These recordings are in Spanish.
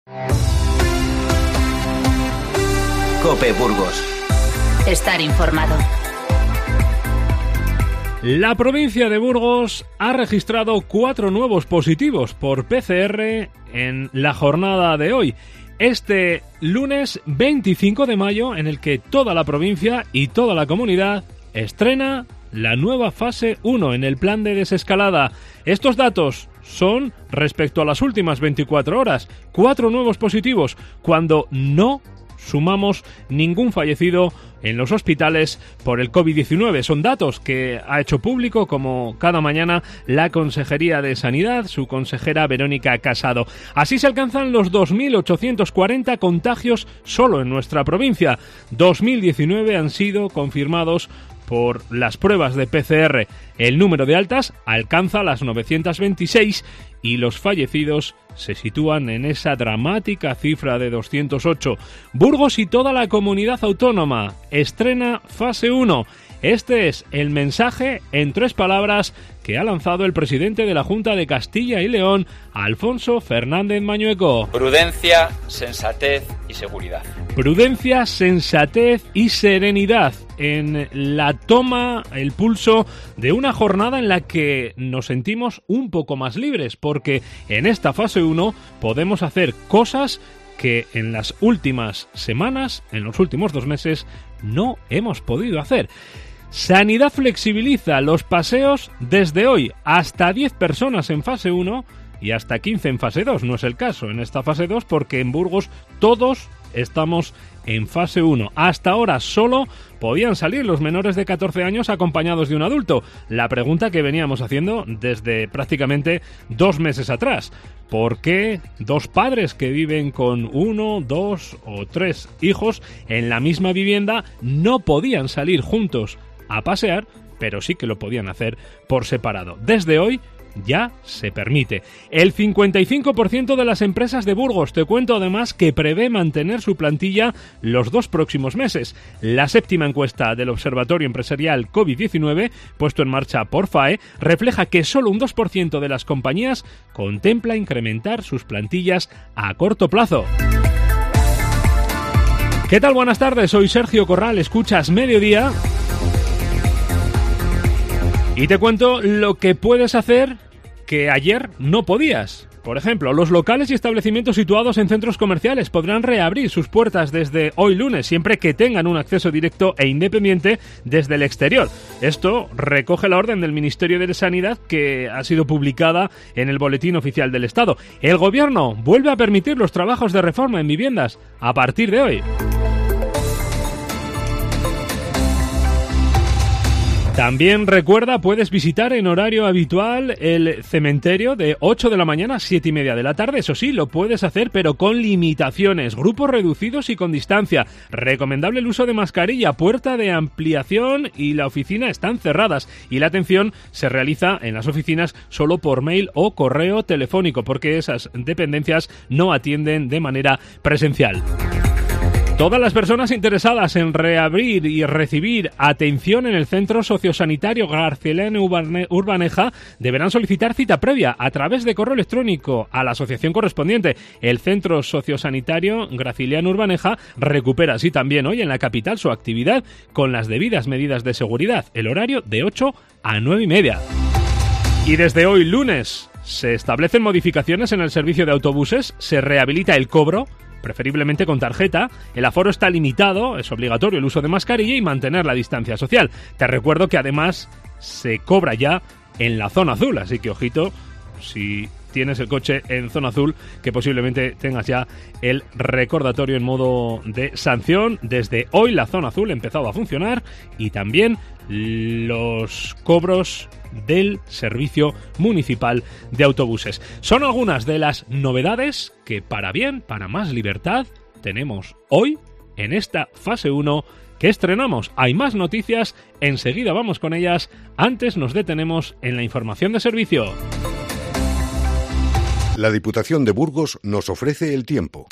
COPE Burgos. Estar informado. La provincia de Burgos ha registrado 4 nuevos positivos por PCR en la jornada de hoy. Este lunes 25 de mayo, en el que toda la provincia y toda la comunidad estrena la nueva fase 1 en el plan de desescalada. Estos datos son respecto a las últimas 24 horas. 4 nuevos positivos, cuando no sumamos ningún fallecido en los hospitales por el COVID-19. Son datos que ha hecho público, como cada mañana, la Consejería de Sanidad, su consejera Verónica Casado. Así se alcanzan los 2.840 contagios solo en nuestra provincia. 2.019 han sido confirmados por las pruebas de PCR. El número de altas alcanza las 926 y los fallecidos se sitúan en esa dramática cifra de 208. Burgos y toda la comunidad autónoma estrena fase 1. Este es el mensaje en 3 palabras que ha lanzado el presidente de la Junta de Castilla y León, Alfonso Fernández Mañueco. Prudencia, sensatez y seguridad. Prudencia, sensatez y serenidad en la toma, el pulso de una jornada en la que nos sentimos un poco más libres, porque en esta fase 1 podemos hacer cosas que en las últimas semanas, en los últimos 2 meses, no hemos podido hacer. Sanidad flexibiliza los paseos desde hoy, hasta 10 personas en fase 1 y hasta 15 en fase 2. No es el caso en esta fase 2 porque en Burgos todos estamos en fase 1. Hasta ahora solo podían salir los menores de 14 años acompañados de un adulto. La pregunta que veníamos haciendo desde prácticamente 2 meses atrás. ¿Por qué 2 padres que viven con 1, 2 o 3 hijos en la misma vivienda no podían salir juntos a pasear, pero sí que lo podían hacer por separado? Desde hoy ya se permite. El 55% de las empresas de Burgos, te cuento además, que prevé mantener su plantilla los 2 próximos meses. La 7ª encuesta del Observatorio Empresarial COVID-19, puesto en marcha por FAE, refleja que solo un 2% de las compañías contempla incrementar sus plantillas a corto plazo. ¿Qué tal? Buenas tardes, soy Sergio Corral, escuchas Mediodía y te cuento lo que puedes hacer que ayer no podías. Por ejemplo, los locales y establecimientos situados en centros comerciales podrán reabrir sus puertas desde hoy lunes, siempre que tengan un acceso directo e independiente desde el exterior. Esto recoge la orden del Ministerio de Sanidad que ha sido publicada en el Boletín Oficial del Estado. El Gobierno vuelve a permitir los trabajos de reforma en viviendas a partir de hoy. También recuerda, puedes visitar en horario habitual el cementerio de 8 de la mañana a 7 y media de la tarde. Eso sí, lo puedes hacer, pero con limitaciones, grupos reducidos y con distancia. Recomendable el uso de mascarilla, puerta de ampliación y la oficina están cerradas. Y la atención se realiza en las oficinas solo por mail o correo telefónico, porque esas dependencias no atienden de manera presencial. Todas las personas interesadas en reabrir y recibir atención en el Centro Sociosanitario Graciliano Urbaneja deberán solicitar cita previa a través de correo electrónico a la asociación correspondiente. El Centro Sociosanitario Graciliano Urbaneja recupera así también hoy en la capital su actividad con las debidas medidas de seguridad. El horario de 8 a 9 y media. Y desde hoy lunes se establecen modificaciones en el servicio de autobuses, se rehabilita el cobro, preferiblemente con tarjeta, el aforo está limitado, es obligatorio el uso de mascarilla y mantener la distancia social. Te recuerdo que además se cobra ya en la zona azul, así que ojito, si tienes el coche en zona azul, que posiblemente tengas ya el recordatorio en modo de sanción. Desde hoy la zona azul ha empezado a funcionar y también los cobros del Servicio Municipal de Autobuses. Son algunas de las novedades que, para bien, para más libertad, tenemos hoy en esta fase 1 que estrenamos. Hay más noticias, enseguida vamos con ellas. Antes nos detenemos en la información de servicio. La Diputación de Burgos nos ofrece el tiempo.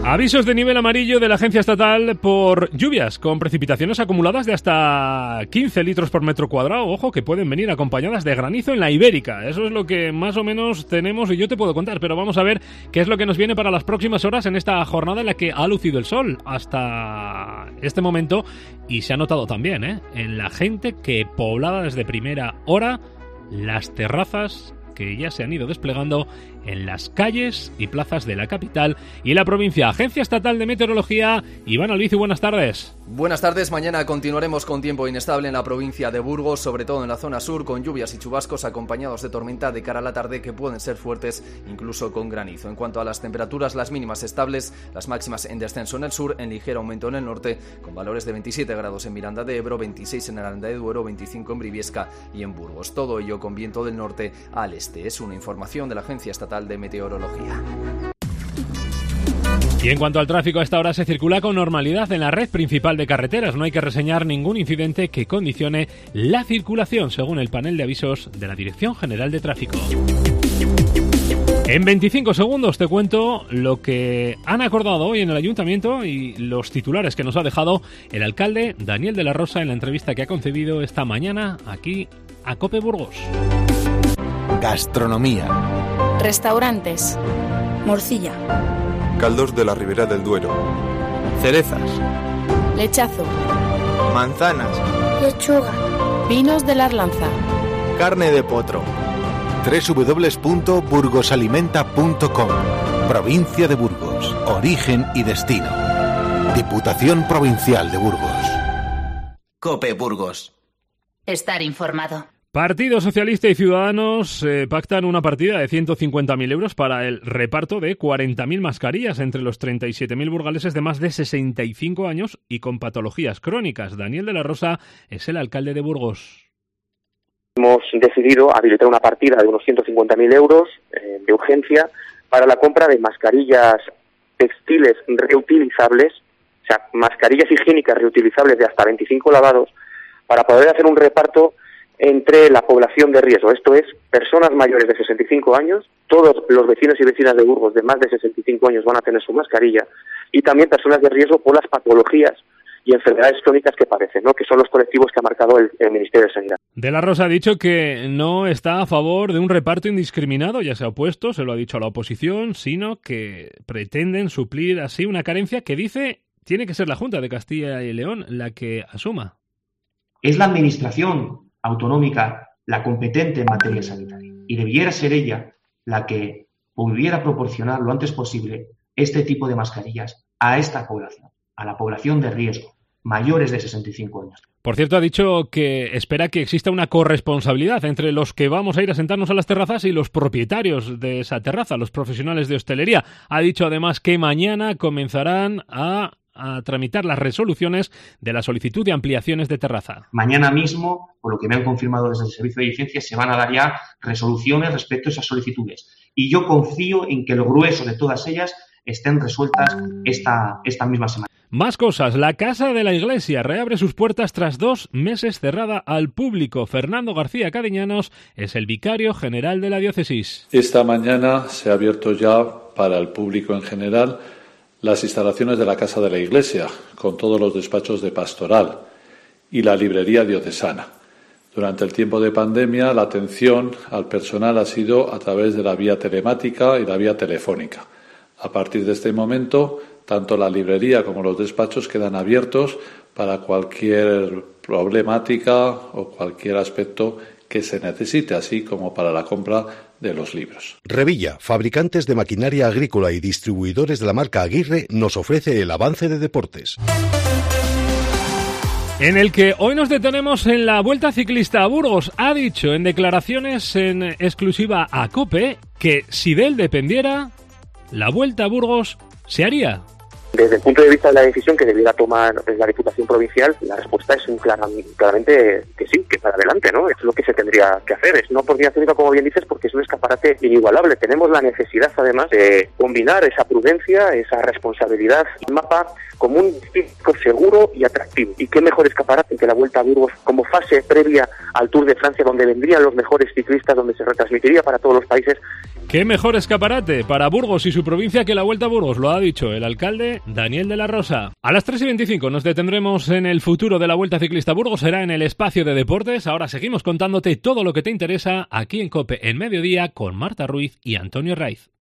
Avisos de nivel amarillo de la Agencia Estatal por lluvias con precipitaciones acumuladas de hasta 15 litros por metro cuadrado. Ojo, que pueden venir acompañadas de granizo en la Ibérica. Eso es lo que más o menos tenemos y yo te puedo contar, pero vamos a ver qué es lo que nos viene para las próximas horas en esta jornada en la que ha lucido el sol hasta este momento y se ha notado también, en la gente que poblaba desde primera hora las terrazas que ya se han ido desplegando en las calles y plazas de la capital y la provincia. Agencia Estatal de Meteorología, Iván Albizu, buenas tardes. Buenas tardes, mañana continuaremos con tiempo inestable en la provincia de Burgos, sobre todo en la zona sur, con lluvias y chubascos acompañados de tormenta de cara a la tarde que pueden ser fuertes, incluso con granizo. En cuanto a las temperaturas, las mínimas estables, las máximas en descenso en el sur, en ligero aumento en el norte, con valores de 27 grados en Miranda de Ebro, 26 en Aranda de Duero, 25 en Briviesca y en Burgos. Todo ello con viento del norte al este. Es una información de la Agencia Estatal de Meteorología. Y en cuanto al tráfico, a esta hora se circula con normalidad en la red principal de carreteras. No hay que reseñar ningún incidente que condicione la circulación, según el panel de avisos de la Dirección General de Tráfico. En 25 segundos te cuento lo que han acordado hoy en el Ayuntamiento y los titulares que nos ha dejado el alcalde Daniel de la Rosa en la entrevista que ha concedido esta mañana aquí a COPE Burgos. Gastronomía. Restaurantes. Morcilla. Caldos de la Ribera del Duero. Cerezas. Lechazo. Manzanas. Lechuga. Vinos de la Arlanza. Carne de potro. www.burgosalimenta.com. Provincia de Burgos. Origen y destino. Diputación Provincial de Burgos. COPE Burgos. Estar informado. Partido Socialista y Ciudadanos pactan una partida de 150.000 euros para el reparto de 40.000 mascarillas entre los 37.000 burgaleses de más de 65 años y con patologías crónicas. Daniel de la Rosa es el alcalde de Burgos. Hemos decidido habilitar una partida de unos 150.000 euros de urgencia para la compra de mascarillas textiles reutilizables, o sea, mascarillas higiénicas reutilizables de hasta 25 lavados, para poder hacer un reparto entre la población de riesgo, esto es, personas mayores de 65 años, todos los vecinos y vecinas de Burgos de más de 65 años van a tener su mascarilla, y también personas de riesgo por las patologías y enfermedades crónicas que padecen, ¿no?, que son los colectivos que ha marcado el Ministerio de Sanidad. De la Rosa ha dicho que no está a favor de un reparto indiscriminado, ya se ha opuesto, se lo ha dicho a la oposición, sino que pretenden suplir así una carencia que dice tiene que ser la Junta de Castilla y León la que asuma. Es la administración autonómica la competente en materia sanitaria y debiera ser ella la que pudiera proporcionar lo antes posible este tipo de mascarillas a esta población, a la población de riesgo, mayores de 65 años. Por cierto, ha dicho que espera que exista una corresponsabilidad entre los que vamos a ir a sentarnos a las terrazas y los propietarios de esa terraza, los profesionales de hostelería. Ha dicho además que mañana comenzarán a tramitar las resoluciones de la solicitud de ampliaciones de terraza. Mañana mismo, por lo que me han confirmado desde el Servicio de Licencia, se van a dar ya resoluciones respecto a esas solicitudes. Y yo confío en que el grueso de todas ellas estén resueltas esta misma semana. Más cosas. La Casa de la Iglesia reabre sus puertas tras 2 meses cerrada al público. Fernando García Cadeñanos es el vicario general de la diócesis. Esta mañana se ha abierto ya para el público en general las instalaciones de la Casa de la Iglesia, con todos los despachos de pastoral y la librería diocesana. Durante el tiempo de pandemia, la atención al personal ha sido a través de la vía telemática y la vía telefónica. A partir de este momento, tanto la librería como los despachos quedan abiertos para cualquier problemática o cualquier aspecto que se necesite, así como para la compra de los libros. Revilla, fabricantes de maquinaria agrícola y distribuidores de la marca Aguirre, nos ofrece el avance de deportes. En el que hoy nos detenemos en la Vuelta Ciclista a Burgos. Ha dicho en declaraciones en exclusiva a COPE que si de él dependiera, la Vuelta a Burgos se haría. Desde el punto de vista de la decisión que debiera tomar la Diputación Provincial, la respuesta es claramente que sí, que para adelante, ¿no? Es lo que se tendría que hacer. Es una oportunidad única, como bien dices, porque es un escaparate inigualable. Tenemos la necesidad, además, de combinar esa prudencia, esa responsabilidad, un mapa como un ciclo seguro y atractivo. Y qué mejor escaparate que la Vuelta a Burgos como fase previa al Tour de Francia, donde vendrían los mejores ciclistas, donde se retransmitiría para todos los países ¿Qué mejor escaparate para Burgos y su provincia que la Vuelta a Burgos? Lo ha dicho el alcalde Daniel de la Rosa. A las 3:25 nos detendremos en el futuro de la Vuelta Ciclista a Burgos. Será en el espacio de deportes. Ahora seguimos contándote todo lo que te interesa aquí en COPE en Mediodía con Marta Ruiz y Antonio Raiz.